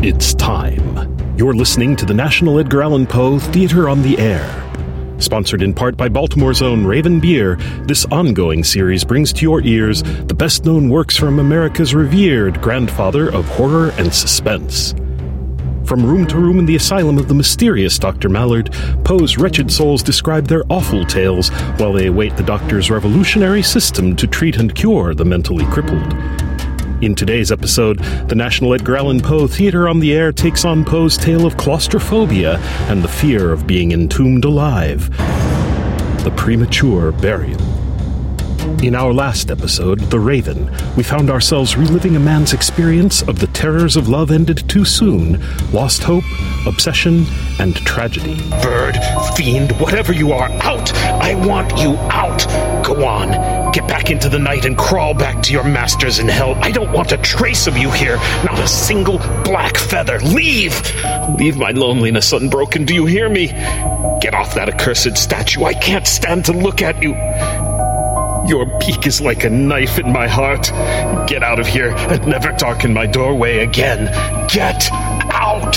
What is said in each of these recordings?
It's time. You're listening to the National Edgar Allan Poe Theatre on the Air. Sponsored in part by Baltimore's own Raven Beer, this ongoing series brings to your ears the best-known works from America's revered grandfather of horror and suspense. From room to room in the asylum of the mysterious Dr. Mallard, Poe's wretched souls describe their awful tales while they await the doctor's revolutionary system to treat and cure the mentally crippled. In today's episode, the National Edgar Allan Poe Theatre on the Air takes on Poe's tale of claustrophobia and the fear of being entombed alive. The premature burial. In our last episode, The Raven, we found ourselves reliving a man's experience of the terrors of love ended too soon, lost hope, obsession, and tragedy. Bird, fiend, whatever you are, out! I want you out! Go on, get back into the night and crawl back to your masters in hell. I don't want a trace of you here, not a single black feather. Leave! Leave my loneliness unbroken, do you hear me? Get off that accursed statue, I can't stand to look at you. Your beak is like a knife in my heart. Get out of here and never darken my doorway again. Get out!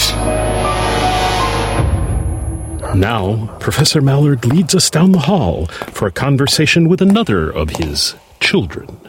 Now, Professor Mallard leads us down the hall for a conversation with another of his children.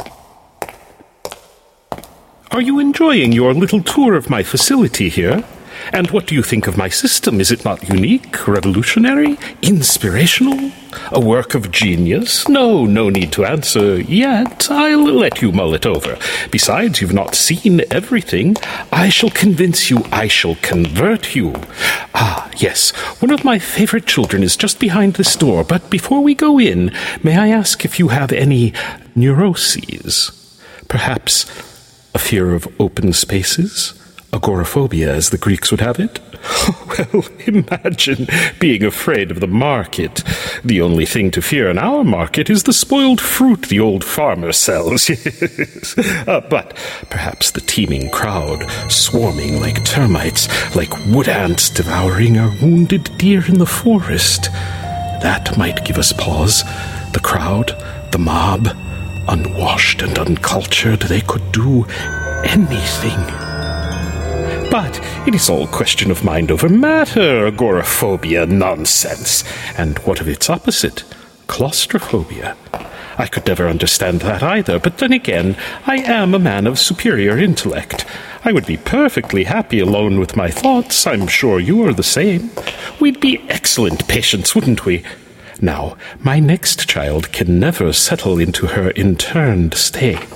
Are you enjoying your little tour of my facility here? And what do you think of my system? Is it not unique, revolutionary, inspirational? A work of genius? No need to answer yet. I'll let you mull it over. Besides, you've not seen everything. I shall convince you. I shall convert you. Ah, yes, one of my favorite children is just behind this door. But before we go in, may I ask if you have any neuroses? Perhaps a fear of open spaces? Agoraphobia, as the Greeks would have it? Well, imagine being afraid of the market. The only thing to fear in our market is the spoiled fruit the old farmer sells. But perhaps the teeming crowd, swarming like termites, like wood ants devouring our wounded deer in the forest. That might give us pause. The crowd, the mob, unwashed and uncultured, they could do anything. But it is all question of mind over matter, agoraphobia, nonsense. And what of its opposite? Claustrophobia. I could never understand that either, but then again, I am a man of superior intellect. I would be perfectly happy alone with my thoughts. I'm sure you are the same. We'd be excellent patients, wouldn't we? Now, my next child can never settle into her interned state.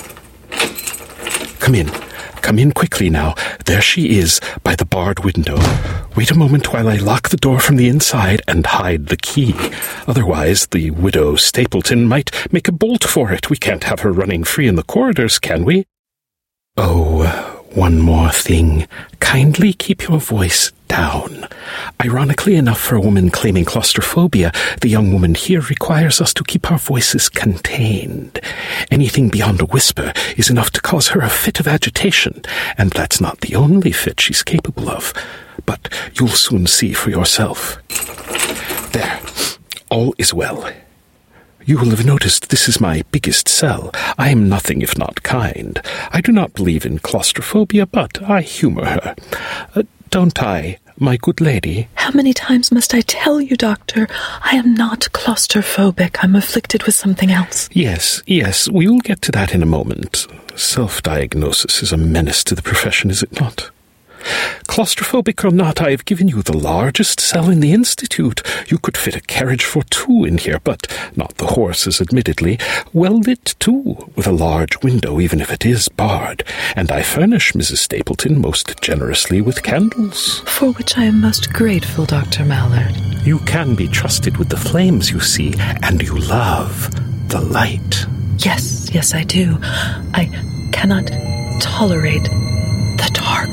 Come in. Come in quickly now. There she is, by the barred window. Wait a moment while I lock the door from the inside and hide the key. Otherwise, the widow Stapleton might make a bolt for it. We can't have her running free in the corridors, can we? Oh, one more thing. Kindly keep your voice down. Ironically enough, for a woman claiming claustrophobia, the young woman here requires us to keep our voices contained. Anything beyond a whisper is enough to cause her a fit of agitation, and that's not the only fit she's capable of. But you'll soon see for yourself. There. All is well. You will have noticed this is my biggest cell. I am nothing if not kind. I do not believe in claustrophobia, but I humor her. Don't I, my good lady? How many times must I tell you, Doctor? I am not claustrophobic. I'm afflicted with something else. Yes, we will get to that in a moment. Self-diagnosis is a menace to the profession, is it not? Claustrophobic or not, I have given you the largest cell in the Institute. You could fit a carriage for two in here, but not the horses, admittedly. Well lit, too, with a large window, even if it is barred. And I furnish Mrs. Stapleton most generously with candles. For which I am most grateful, Dr. Mallard. You can be trusted with the flames, you see, and you love the light. Yes, I do. I cannot tolerate the dark.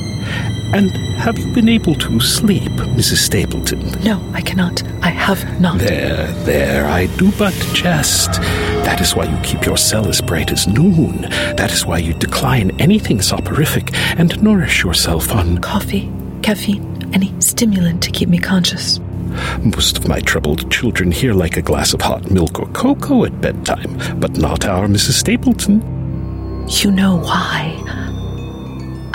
And have you been able to sleep, Mrs. Stapleton? No, I cannot. I have not. There, I do but jest. That is why you keep your cell as bright as noon. That is why you decline anything soporific and nourish yourself on coffee, caffeine, any stimulant to keep me conscious. Most of my troubled children here like a glass of hot milk or cocoa at bedtime, but not our Mrs. Stapleton. You know why?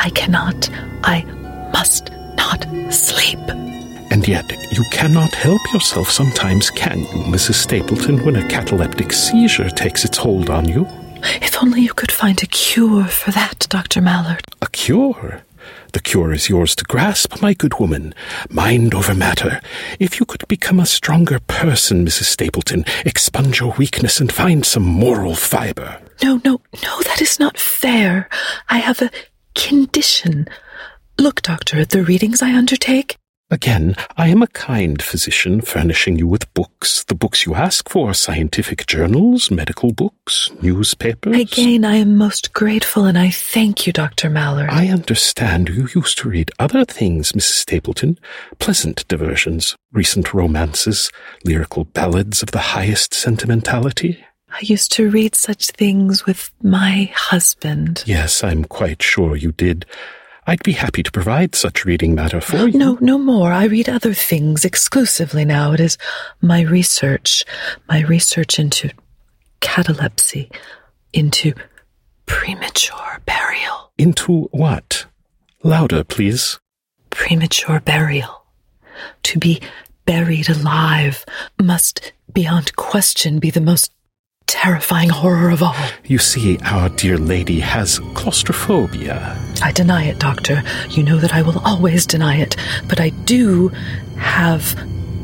I cannot. I must not sleep. And yet, you cannot help yourself sometimes, can you, Mrs. Stapleton, when a cataleptic seizure takes its hold on you? If only you could find a cure for that, Dr. Mallard. A cure? The cure is yours to grasp, my good woman. Mind over matter. If you could become a stronger person, Mrs. Stapleton, expunge your weakness and find some moral fibre. No, that is not fair. I have a condition. Look, Doctor, at the readings I undertake. Again, I am a kind physician, furnishing you with books, the books you ask for, scientific journals, medical books, newspapers. Again, I am most grateful, and I thank you, Dr. Mallard. I understand you used to read other things, Mrs. Stapleton, pleasant diversions, recent romances, lyrical ballads of the highest sentimentality. I used to read such things with my husband. Yes, I'm quite sure you did. I'd be happy to provide such reading matter for you. No more. I read other things exclusively now. It is my research into catalepsy, into premature burial. Into what? Louder, please. Premature burial. To be buried alive must, beyond question, be the most terrifying horror of all. You see, our dear lady has claustrophobia. I deny it, Doctor. You know that I will always deny it. But I have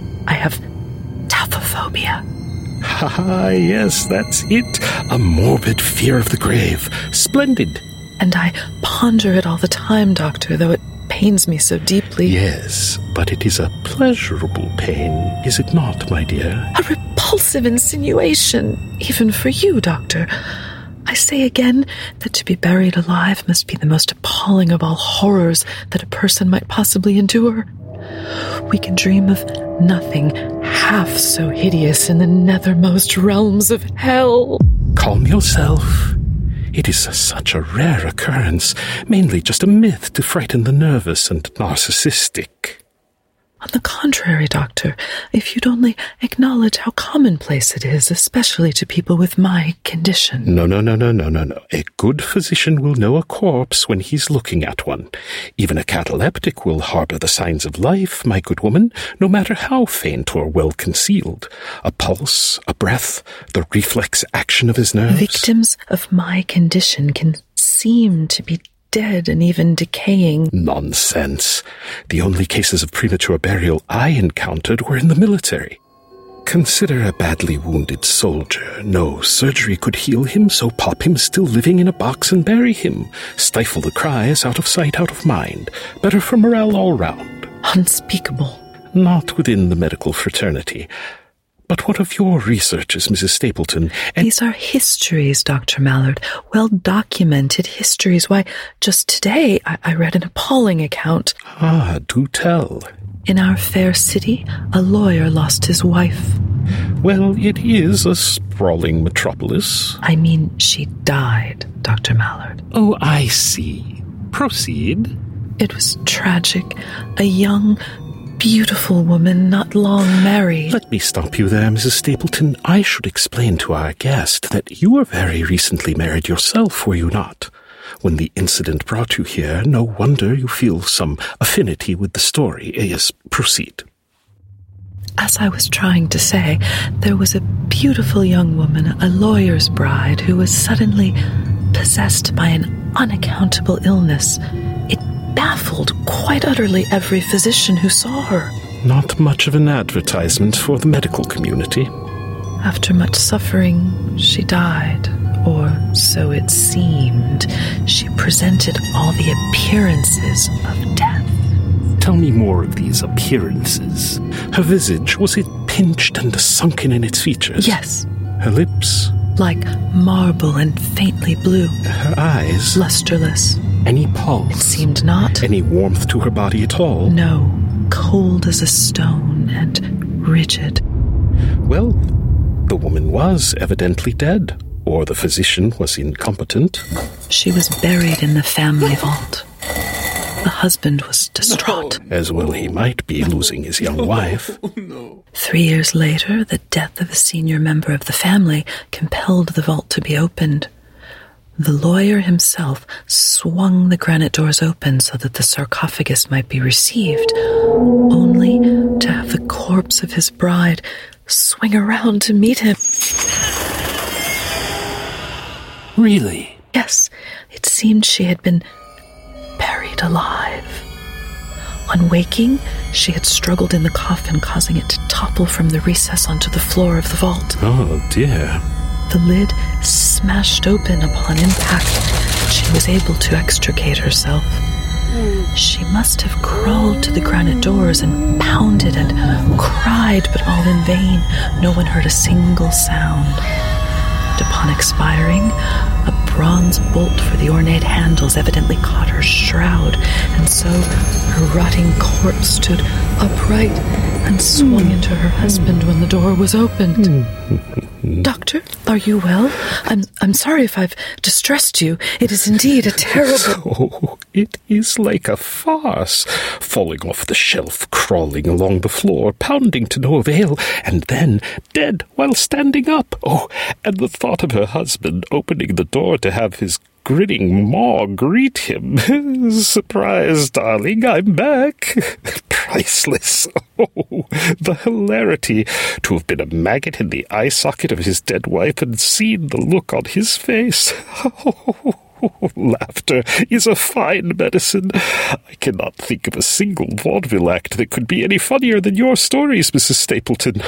taphophobia. Yes, that's it. A morbid fear of the grave. Splendid. And I ponder it all the time, Doctor, though it pains me so deeply. Yes, but it is a pleasurable pain, is it not, my dear? A repulsive insinuation, even for you, Doctor. I say again that to be buried alive must be the most appalling of all horrors that a person might possibly endure. We can dream of nothing half so hideous in the nethermost realms of hell. Calm yourself. It is such a rare occurrence, mainly just a myth to frighten the nervous and narcissistic. On the contrary, Doctor, if you'd only acknowledge how commonplace it is, especially to people with my condition. No. A good physician will know a corpse when he's looking at one. Even a cataleptic will harbor the signs of life, my good woman, no matter how faint or well concealed. A pulse, a breath, the reflex action of his nerves. Victims of my condition can seem to be dead and even decaying. Nonsense. The only cases of premature burial I encountered were in the military. Consider a badly wounded soldier. No surgery could heal him, so pop him still living in a box and bury him. Stifle the cries, out of sight, out of mind. Better for morale all round. Unspeakable. Not within the medical fraternity. But what of your researches, Mrs. Stapleton? These are histories, Dr. Mallard. Well-documented histories. Why, just today I read an appalling account. Do tell. In our fair city, a lawyer lost his wife. Well, it is a sprawling metropolis. I mean, she died, Dr. Mallard. Oh, I see. Proceed. It was tragic. A young, beautiful woman, not long married. Let me stop you there, Mrs. Stapleton. I should explain to our guest that you were very recently married yourself, were you not? When the incident brought you here, no wonder you feel some affinity with the story. Yes, proceed. As I was trying to say, there was a beautiful young woman, a lawyer's bride, who was suddenly possessed by an unaccountable illness. It baffled quite utterly every physician who saw her. Not much of an advertisement for the medical community. After much suffering, she died, or so it seemed. She presented all the appearances of death. Tell me more of these appearances. Her visage, was it pinched and sunken in its features? Yes. Her lips? Like marble and faintly blue. Her eyes? Lusterless. Any pulse? It seemed not. Any warmth to her body at all? No. Cold as a stone and rigid. Well, the woman was evidently dead, or the physician was incompetent. She was buried in the family vault. The husband was distraught. As well he might be, losing his young wife. 3 years later, the death of a senior member of the family compelled the vault to be opened. The lawyer himself swung the granite doors open so that the sarcophagus might be received, only to have the corpse of his bride swing around to meet him. Really? Yes, it seemed she had been buried alive. On waking, she had struggled in the coffin, causing it to topple from the recess onto the floor of the vault. Oh, dear. The lid smashed open upon impact, and she was able to extricate herself. She must have crawled to the granite doors and pounded and cried, but all in vain. No one heard a single sound. And upon expiring, a bronze bolt for the ornate handles evidently caught her shroud, and so her rotting corpse stood upright and swung into her husband when the door was opened. Doctor, are you well? I'm sorry if I've distressed you. It is indeed a terrible... Oh, it is like a farce. Falling off the shelf, crawling along the floor, pounding to no avail, and then dead while standing up. Oh, and the thought of her husband opening the door to have his grinning maw greet him. Surprise, darling, I'm back. Priceless. Oh, the hilarity to have been a maggot in the eye socket of his dead wife and seen the look on his face. Oh, laughter is a fine medicine. I cannot think of a single vaudeville act that could be any funnier than your stories, Mrs. Stapleton.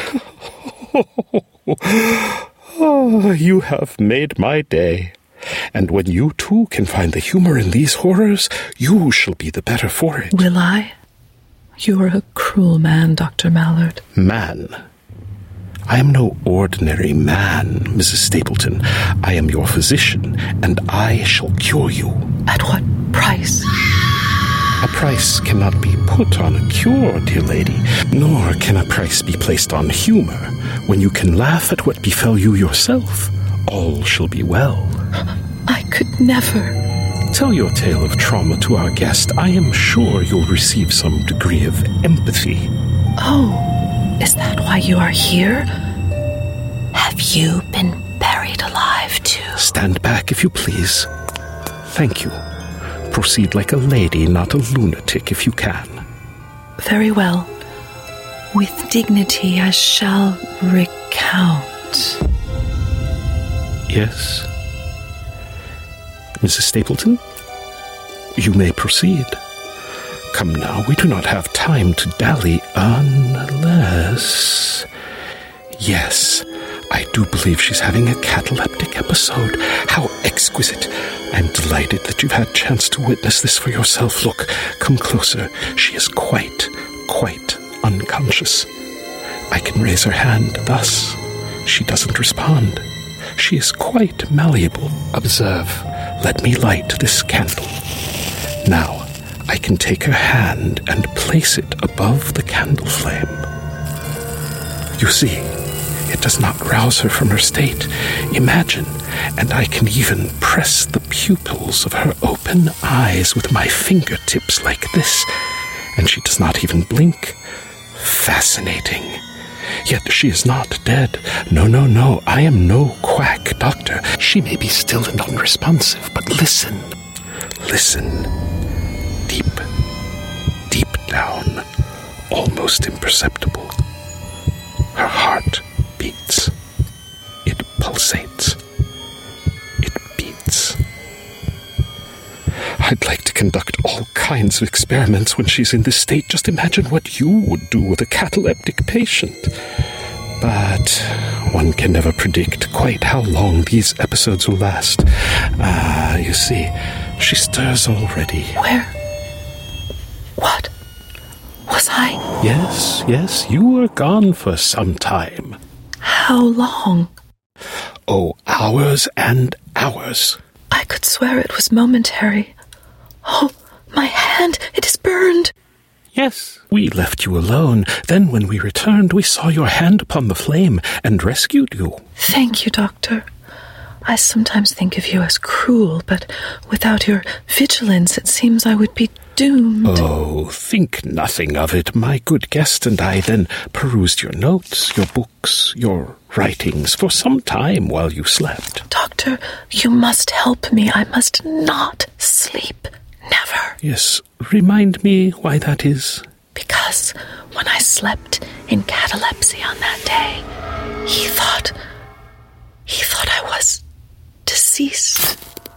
Oh, you have made my day. And when you too can find the humor in these horrors, you shall be the better for it. Will I? You are a cruel man, Dr. Mallard. Man? I am no ordinary man, Mrs. Stapleton. I am your physician, and I shall cure you. At what price? A price cannot be put on a cure, dear lady, nor can a price be placed on humor. When you can laugh at what befell you yourself, all shall be well. I could never. Tell your tale of trauma to our guest. I am sure you'll receive some degree of empathy. Oh, is that why you are here? Have you been buried alive, too? Stand back, if you please. Thank you. Proceed like a lady, not a lunatic, if you can. Very well. With dignity, I shall recount. Yes? Mrs. Stapleton, you may proceed. Come now, we do not have time to dally unless... Yes, I do believe she's having a cataleptic episode. How exquisite. I'm delighted that you've had a chance to witness this for yourself. Look, come closer. She is quite unconscious. I can raise her hand thus. She doesn't respond. She is quite malleable. Observe. Let me light this candle. Now, I can take her hand and place it above the candle flame. You see, it does not rouse her from her state. Imagine, and I can even press the pupils of her open eyes with my fingertips like this, and she does not even blink. Fascinating. Yet she is not dead. No, I am no quack doctor. She may be still and unresponsive, but listen. Listen. Deep down, almost imperceptible. Her heart beats. It pulsates. It beats. I'd like to conduct all kinds of experiments when she's in this state. Just imagine what you would do with a cataleptic patient. But one can never predict quite how long these episodes will last. You see, she stirs already. Where? What? Was I? Yes, you were gone for some time. How long? Oh, hours and hours. I could swear it was momentary. Oh, my hand, it is burned. Yes, we left you alone. Then when we returned, we saw your hand upon the flame and rescued you. Thank you, Doctor. I sometimes think of you as cruel, but without your vigilance, it seems I would be doomed. Oh, think nothing of it. My good guest and I then perused your notes, your books, your writings for some time while you slept. Doctor, you must help me. I must not sleep. Never. Yes, remind me why that is. Because when I slept in catalepsy on that day, he thought I was deceased.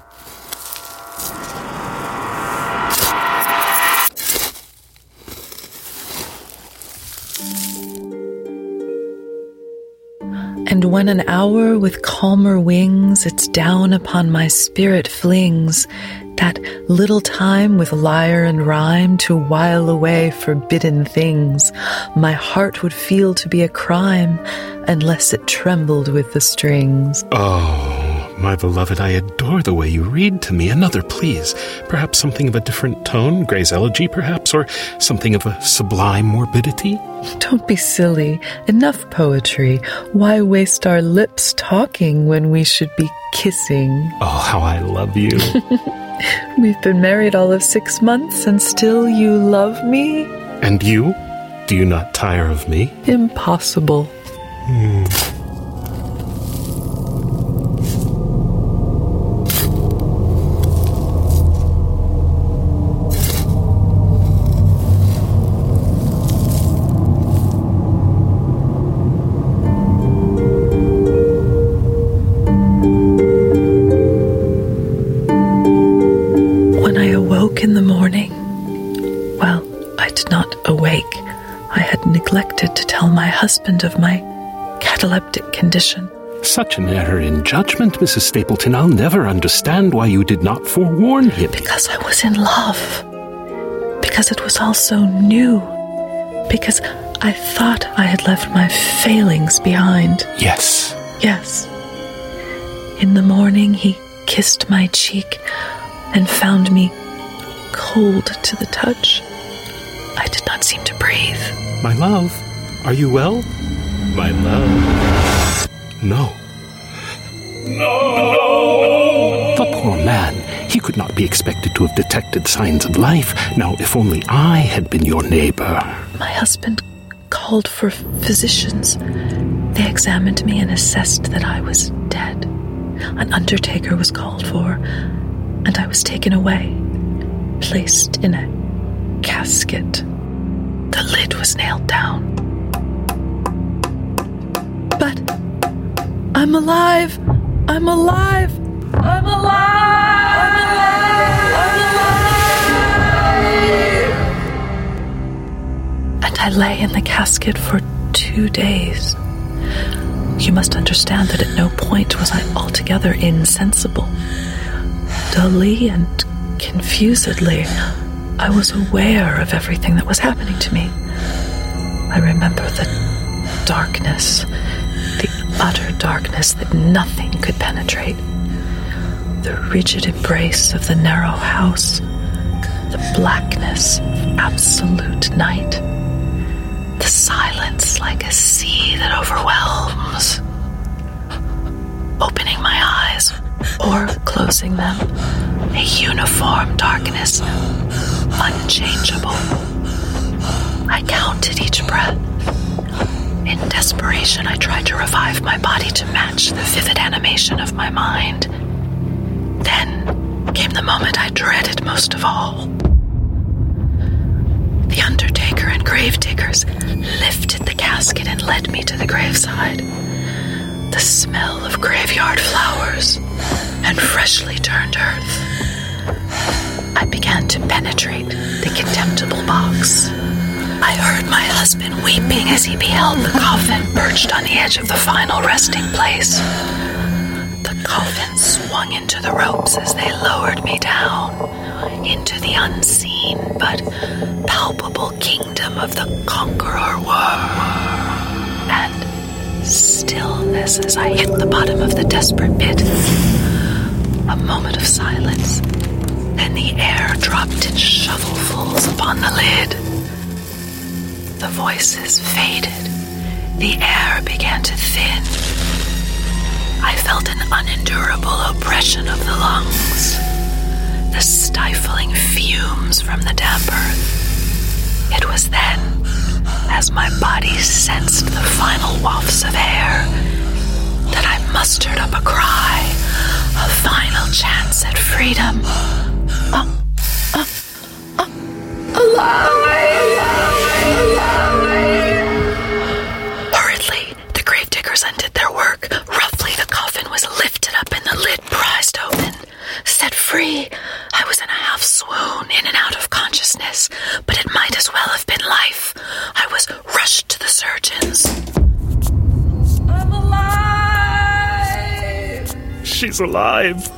And when an hour with calmer wings its down upon my spirit flings, that little time with lyre and rhyme to while away forbidden things, my heart would feel to be a crime unless it trembled with the strings. Oh, my beloved, I adore the way you read to me. Another, please. Perhaps something of a different tone, Gray's Elegy, perhaps, or something of a sublime morbidity? Don't be silly. Enough poetry. Why waste our lips talking when we should be kissing? Oh, how I love you. We've been married all of 6 months and still you love me? And you? Do you not tire of me? Impossible. In the morning, well, I did not awake. I had neglected to tell my husband of my cataleptic condition. Such an error in judgment, Mrs. Stapleton. I'll never understand why you did not forewarn him. Because I was in love. Because it was all so new. Because I thought I had left my failings behind. Yes. Yes. In the morning, he kissed my cheek and found me cold to the touch. I did not seem to breathe. My love, are you well? My love. No. No! The poor man. He could not be expected to have detected signs of life. Now, if only I had been your neighbor. My husband called for physicians. They examined me and assessed that I was dead. An undertaker was called for, and I was taken away. Placed in a casket. The lid was nailed down. But I'm alive! I'm alive! I'm alive! I'm alive! And I lay in the casket for 2 days. You must understand that at no point was I altogether insensible. Dully and confusedly, I was aware of everything that was happening to me. I remember the darkness, the utter darkness that nothing could penetrate, the rigid embrace of the narrow house, the blackness of absolute night, the silence like a sea that overwhelms. Opening my eyes or closing them, a uniform darkness, unchangeable. I counted each breath. In desperation, I tried to revive my body to match the vivid animation of my mind. Then came the moment I dreaded most of all. The undertaker and gravediggers lifted the casket and led me to the graveside. The smell of graveyard flowers and freshly turned earth. I began to penetrate the contemptible box. I heard my husband weeping as he beheld the coffin perched on the edge of the final resting place. The coffin swung into the ropes as they lowered me down into the unseen but palpable kingdom of the conqueror worm. And stillness as I hit the bottom of the desperate pit. A moment of silence. Then the air dropped in shovelfuls upon the lid. The voices faded. The air began to thin. I felt an unendurable oppression of the lungs. The stifling fury fumes from the damp earth. It was then, as my body sensed the final wafts of air, that I mustered up a cry, a final chance at freedom. Alive! Hurriedly, the gravediggers undid their work. Roughly, the coffin was lifted up and the lid prized open. Set free, I was in a half swoon, in and out of consciousness, but it might as well have been life. I was rushed to the surgeons. I'm alive! She's alive.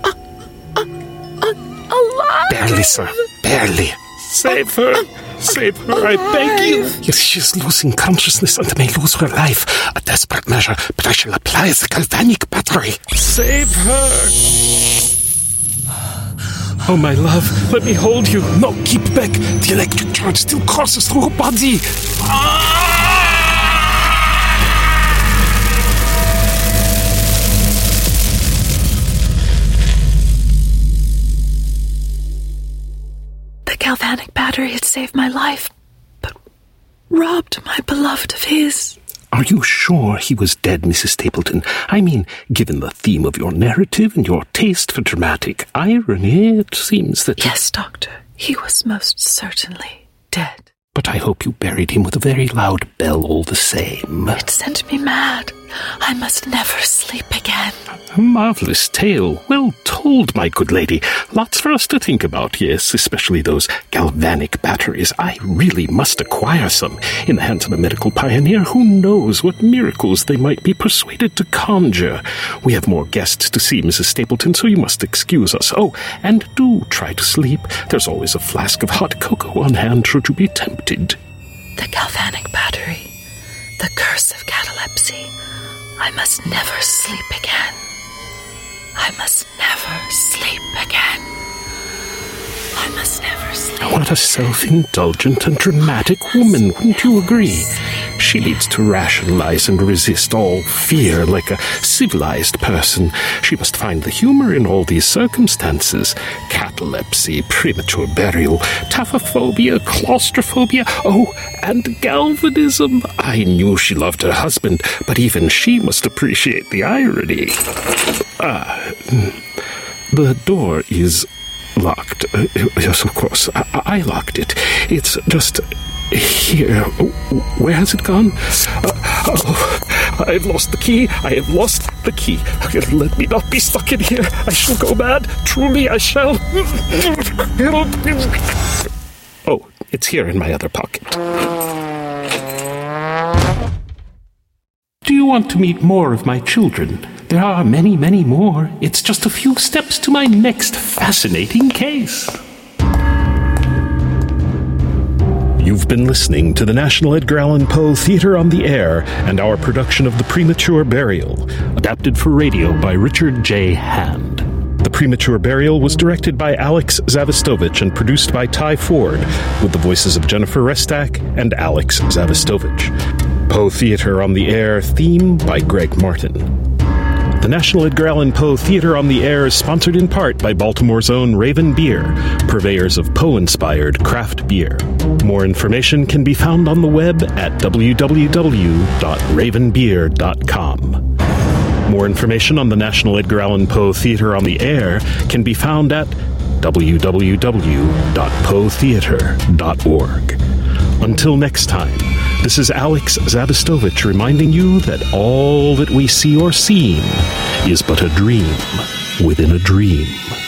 Alive! Barely, sir. Barely. Save her. Save her, I beg you. Yes, she's losing consciousness and may lose her life. A desperate measure, but I shall apply the galvanic battery. Save her. Oh, my love, let me hold you. No, keep back. The electric charge still courses through her body. The galvanic battery had saved my life, but robbed my beloved of his. Are you sure he was dead, Mrs. Stapleton? I mean, given the theme of your narrative and your taste for dramatic irony, it seems that... Yes, Doctor, he was most certainly dead. But I hope you buried him with a very loud bell all the same. It sent me mad. I must never sleep again. A marvellous tale. Well told, my good lady. Lots for us to think about, yes, especially those galvanic batteries. I really must acquire some. In the hands of a medical pioneer, who knows what miracles they might be persuaded to conjure. We have more guests to see, Mrs. Stapleton, so you must excuse us. Oh, and do try to sleep. There's always a flask of hot cocoa on hand should you be tempted. The galvanic battery. The curse of catalepsy. I must never sleep again. I must never sleep again. I must never sleep. What a self-indulgent and dramatic woman, wouldn't you agree? She needs to rationalize and resist all fear like a civilized person. She must find the humor in all these circumstances. Catalepsy, premature burial, taphophobia, claustrophobia, oh, and galvanism. I knew she loved her husband, but even she must appreciate the irony. The door is locked. Yes, of course. I locked it. It's just here. Where has it gone? I've lost the key. I have lost the key. Let me not be stuck in here. I shall go mad. Truly, I shall. Oh, it's here in my other pocket. Do you want to meet more of my children? There are many, many more. It's just a few steps to my next fascinating case. You've been listening to the National Edgar Allan Poe Theatre on the Air and our production of The Premature Burial, adapted for radio by Richard J. Hand. The Premature Burial was directed by Alex Zavistovich and produced by Ty Ford, with the voices of Jennifer Restak and Alex Zavistovich. Poe Theatre on the Air theme by Greg Martin. The National Edgar Allan Poe Theatre on the Air is sponsored in part by Baltimore's own Raven Beer, purveyors of Poe-inspired craft beer. More information can be found on the web at www.ravenbeer.com. More information on the National Edgar Allan Poe Theatre on the Air can be found at www.poetheatre.org. Until next time, this is Alex Zavistovich reminding you that all that we see or seem is but a dream within a dream.